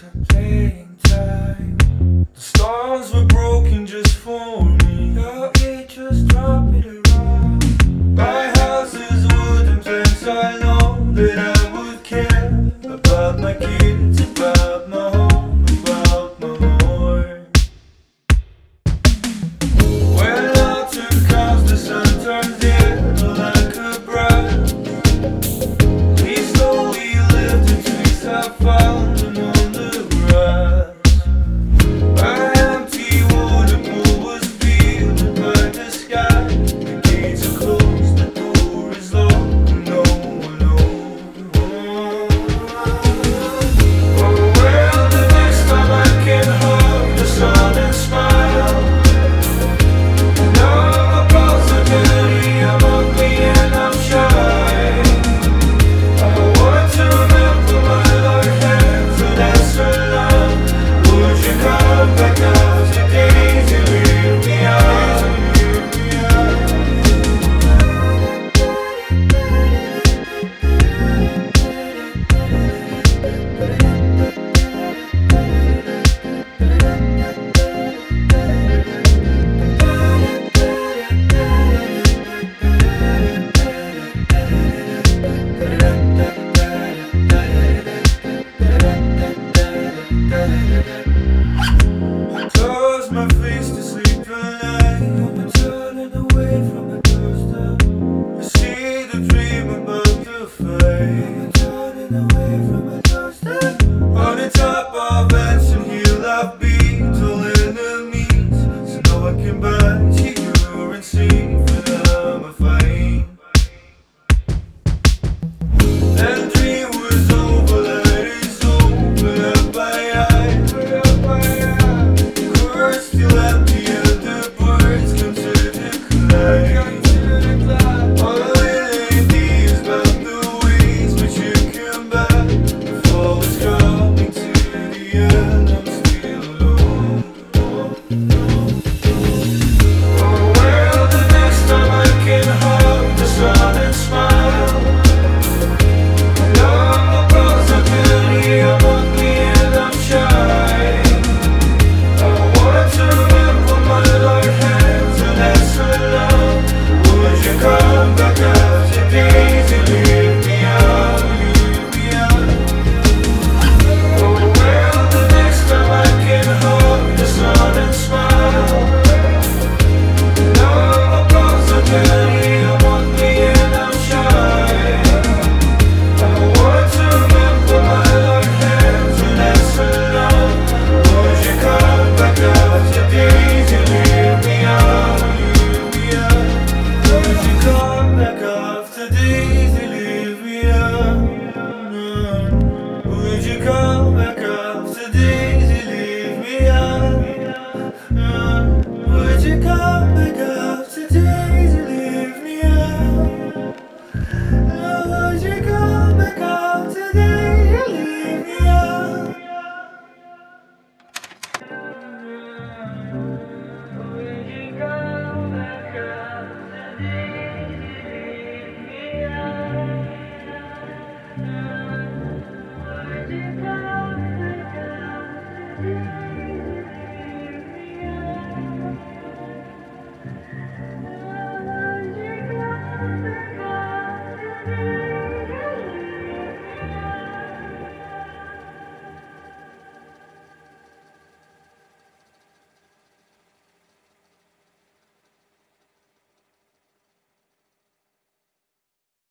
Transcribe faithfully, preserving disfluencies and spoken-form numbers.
cards are playing time. The stars were broken just for me. Your age just drop it around. My house is wooden planks. I know that I would care about my kids, about my home, about my more. When autumn comes, the sun turns yellow like a bride. We slowly lift the trees I found them on the grass. My empty wooden pool was filled by the sky. The gates are closed, the door is locked, no one home. Oh well, the next time I can hug the sun and smile. Now I'm a possibility, I'm ugly and I'm shy. I want to remember my Lord hands, so that's so long. Would you come back now today to leave me out, leave me out? Close my face to sleep tonight. I'm turning away from the doorstep. I see the dream about to fade. I'm turning away from the doorstep. On the top of Anson Hill I've been to enemies, so no one can bite you and see for them a fight. That dream was over, that is open up my eyes, open up my eyes. Course still empty and the birds come to decline. All it is about the ways which you come back. The fall is coming to the end, I'm still alone. Oh well, the next time I can hug the sun and smile. Now I'm a possibility, I'm ugly and I'm shy. I want to remember my Lord hands, and that's so long. Would you come back out today to leave me out, leave me out? Oh well, the next time I can hug the sun and smile. Now I'm a possibility, I'm ugly and I'm shy. I want to remember my Lord hands, and that's so long. Would you come back out today to leave me out, leave me out? Would you come back out today to leave me out? Would you come